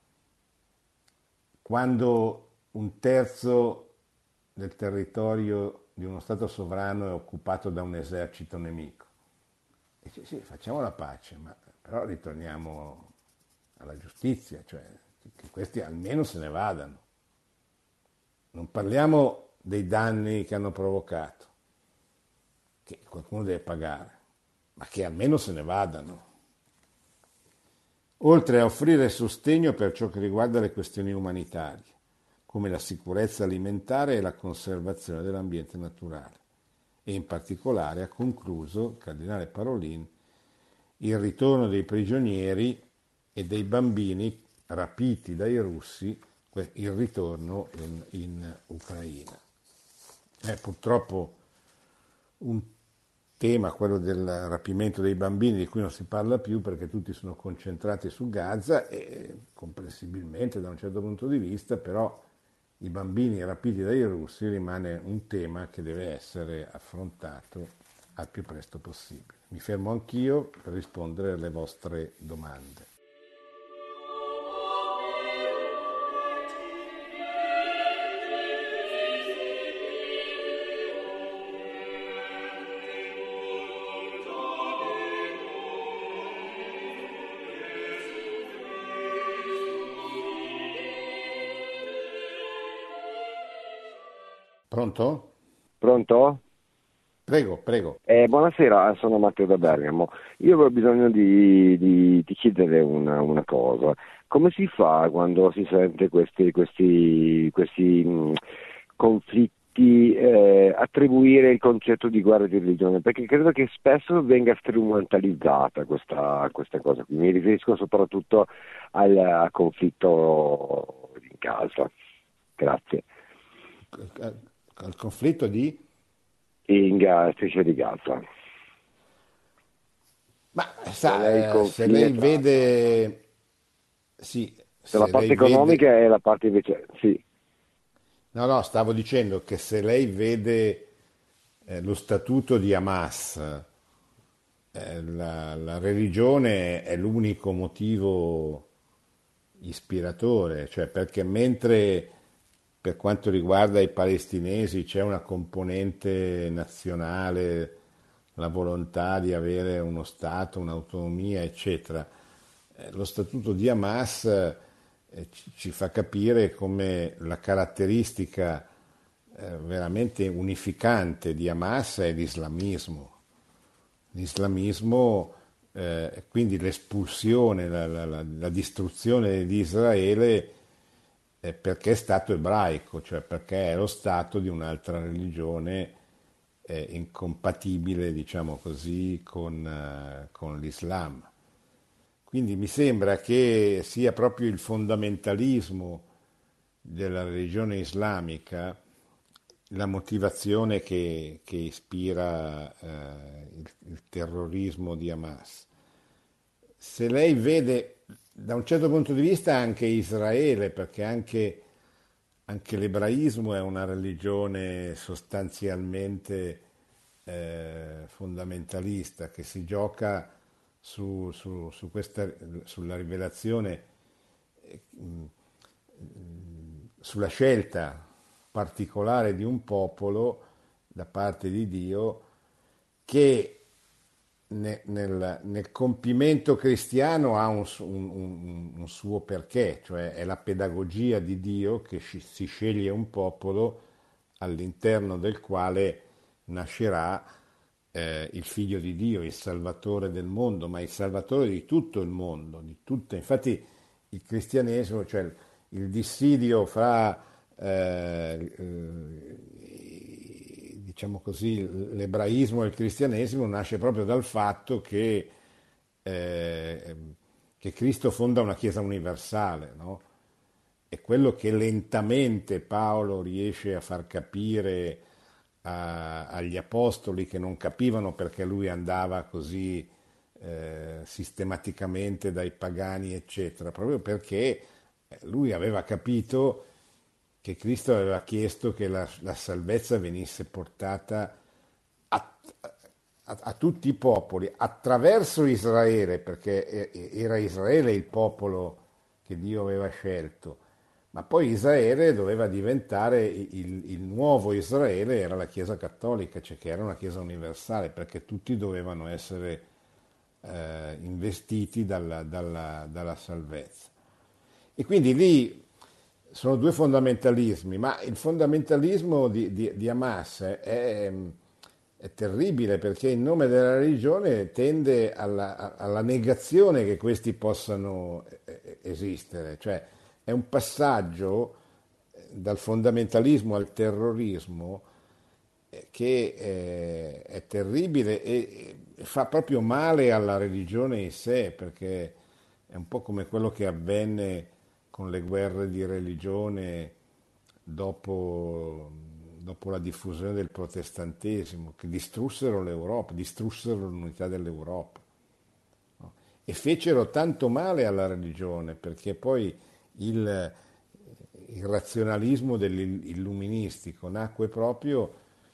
quando un terzo del territorio di uno Stato sovrano è occupato da un esercito nemico. E dice, sì, facciamo la pace, ma però ritorniamo alla giustizia, cioè che questi almeno se ne vadano. Non parliamo dei danni che hanno provocato, che qualcuno deve pagare, ma che almeno se ne vadano. Oltre a offrire sostegno per ciò che riguarda le questioni umanitarie, come la sicurezza alimentare e la conservazione dell'ambiente naturale. E in particolare ha concluso il cardinale Parolin il ritorno dei prigionieri e dei bambini rapiti dai russi, il ritorno in, in Ucraina. È purtroppo un tema, quello del rapimento dei bambini, di cui non si parla più perché tutti sono concentrati su Gaza e comprensibilmente da un certo punto di vista, però i bambini rapiti dai russi rimane un tema che deve essere affrontato al più presto possibile. Mi fermo anch'io per rispondere alle vostre domande. Pronto?
Pronto?
Prego, prego.
Eh, buonasera, sono Matteo da Bergamo. Io avevo bisogno di, di- di chiedere una, una cosa. Come si fa quando si sente questi, questi, questi mh, conflitti, eh, attribuire il concetto di guerra di religione? Perché credo che spesso venga strumentalizzata questa, questa cosa. qui. Mi riferisco soprattutto al, al conflitto in Gaza. Grazie.
Al conflitto di...
In Ga- striscia di Gaza.
Ma
Qual è il
sa, eh, se
confine
lei
tra...
vede, sì,
Per la
se lei
parte economica
vede,
e la parte invece, sì,
no, no, stavo dicendo che se lei vede eh, lo statuto di Hamas, eh, la, la religione è l'unico motivo ispiratore, cioè perché mentre per quanto riguarda i palestinesi c'è una componente nazionale, la volontà di avere uno Stato, un'autonomia, eccetera, eh, lo statuto di Hamas eh, ci, ci fa capire come la caratteristica eh, veramente unificante di Hamas è l'islamismo. L'islamismo, eh, quindi l'espulsione, la, la- la- la distruzione di Israele eh, perché è stato ebraico, cioè perché è lo stato di un'altra religione eh, incompatibile, diciamo così, con, eh, con l'Islam. Quindi mi sembra che sia proprio il fondamentalismo della religione islamica la motivazione che, che ispira eh, il, il terrorismo di Hamas. Se lei vede da un certo punto di vista anche Israele, perché anche, anche l'ebraismo è una religione sostanzialmente eh, fondamentalista che si gioca su, su- su questa, sulla rivelazione, sulla scelta particolare di un popolo da parte di Dio che ne- nel, nel compimento cristiano ha un, su- un- un- un suo perché, cioè è la pedagogia di Dio che sci- si sceglie un popolo all'interno del quale nascerà eh, il figlio di Dio, il salvatore del mondo, ma il salvatore di tutto il mondo, di tutto. Infatti il cristianesimo, cioè il dissidio fra eh, eh, diciamo così, l'ebraismo e il cristianesimo nasce proprio dal fatto che, eh, che Cristo fonda una Chiesa universale, no? È quello che lentamente Paolo riesce a far capire a- agli apostoli che non capivano perché lui andava così eh, sistematicamente dai pagani, eccetera, proprio perché lui aveva capito che Cristo aveva chiesto che la, la salvezza venisse portata a, a- a tutti i popoli attraverso Israele, perché e- era Israele il popolo che Dio aveva scelto, ma poi Israele doveva diventare il, il nuovo Israele, era la Chiesa cattolica, cioè che era una Chiesa universale, perché tutti dovevano essere eh, investiti dalla, dalla- dalla salvezza. E quindi lì sono due fondamentalismi, ma il fondamentalismo di, di- di Hamas è, è terribile perché in nome della religione tende alla, alla negazione che questi possano eh, esistere, cioè è un passaggio dal fondamentalismo al terrorismo eh, che eh, è terribile e e fa proprio male alla religione in sé, perché è un po' come quello che avvenne con le guerre di religione dopo, dopo la diffusione del protestantesimo, che distrussero l'Europa, distrussero l'unità dell'Europa, no? E fecero tanto male alla religione, perché poi il, il razionalismo dell'illuministico nacque proprio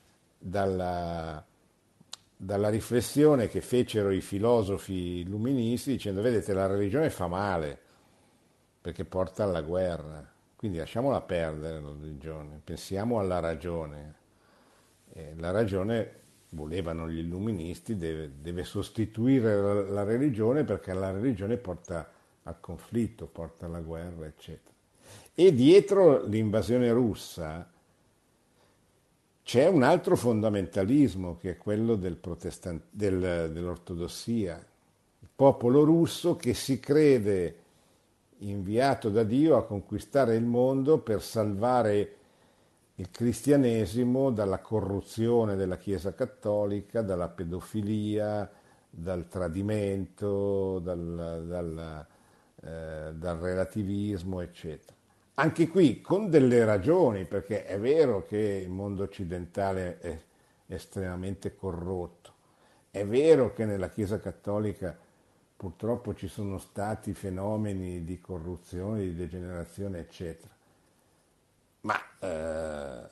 dalla, dalla riflessione che fecero i filosofi illuministi dicendo, vedete, la religione fa male perché porta alla guerra, quindi lasciamola perdere la religione, pensiamo alla ragione. E la ragione, volevano gli illuministi, deve, deve sostituire la, la religione perché la religione porta al conflitto, porta alla guerra, eccetera. E dietro l'invasione russa c'è un altro fondamentalismo che è quello del protestan- del- dell'ortodossia, il popolo russo che si crede inviato da Dio a conquistare il mondo per salvare il cristianesimo dalla corruzione della Chiesa cattolica, dalla pedofilia, dal tradimento, dal, dal, eh, dal relativismo, eccetera. Anche qui con delle ragioni, perché è vero che il mondo occidentale è estremamente corrotto, è vero che nella Chiesa cattolica purtroppo ci sono stati fenomeni di corruzione, di degenerazione, eccetera. Ma eh,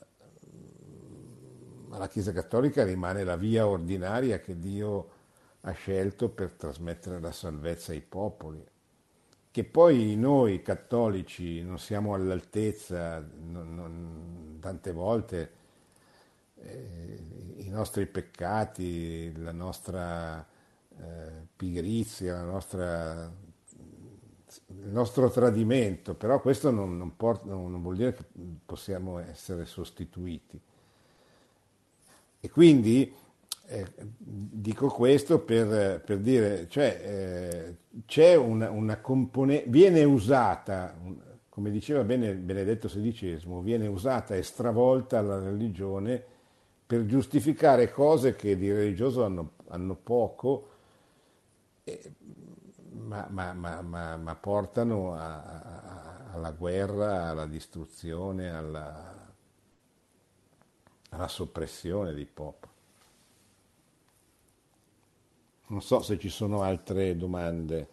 la Chiesa cattolica rimane la via ordinaria che Dio ha scelto per trasmettere la salvezza ai popoli. Che poi noi cattolici non siamo all'altezza, non, non, tante volte eh, i nostri peccati, la nostra eh, pigrizia, la nostra, il nostro tradimento, però questo non, non, porta, non vuol dire che possiamo essere sostituiti. E quindi eh, dico questo per, per dire, cioè eh, c'è una, una componente, viene usata, come diceva bene Benedetto sedicesimo, viene usata e stravolta la religione per giustificare cose che di religioso hanno, hanno poco, eh, ma, ma, ma, ma, ma portano a, a, alla guerra, alla distruzione, alla, alla soppressione dei popoli. Non so se ci sono altre domande.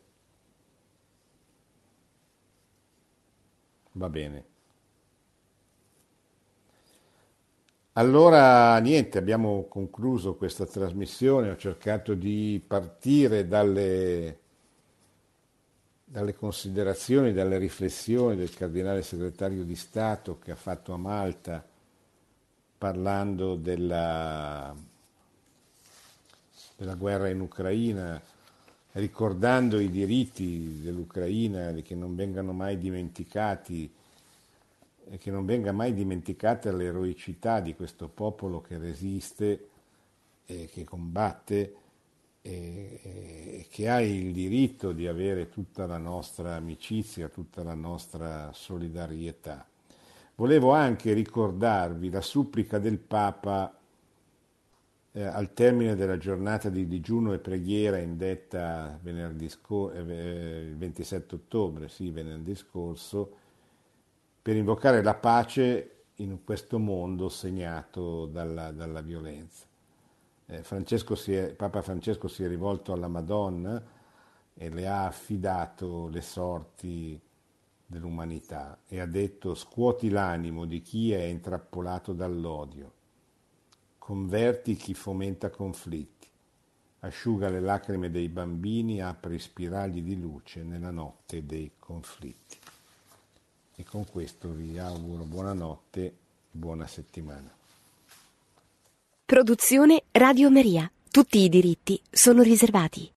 Va bene. Allora, niente, abbiamo concluso questa trasmissione. Ho cercato di partire dalle, dalle considerazioni, dalle riflessioni del cardinale segretario di Stato che ha fatto a Malta parlando della, della guerra in Ucraina, ricordando i diritti dell'Ucraina, che non vengano mai dimenticati e che non venga mai dimenticata l'eroicità di questo popolo che resiste e che combatte e, e che ha il diritto di avere tutta la nostra amicizia, tutta la nostra solidarietà. Volevo anche ricordarvi la supplica del Papa eh, al termine della giornata di digiuno e preghiera indetta venerdì scor- eh, il ventisette ottobre, sì, venerdì scorso, per invocare la pace in questo mondo segnato dalla, dalla violenza. Eh, Francesco si è, Papa Francesco si è rivolto alla Madonna e le ha affidato le sorti dell'umanità e ha detto: scuoti l'animo di chi è intrappolato dall'odio, converti chi fomenta conflitti, asciuga le lacrime dei bambini, apri spiragli di luce nella notte dei conflitti. E con questo vi auguro buonanotte, buona settimana.
Produzione Radio Maria. Tutti i diritti sono riservati.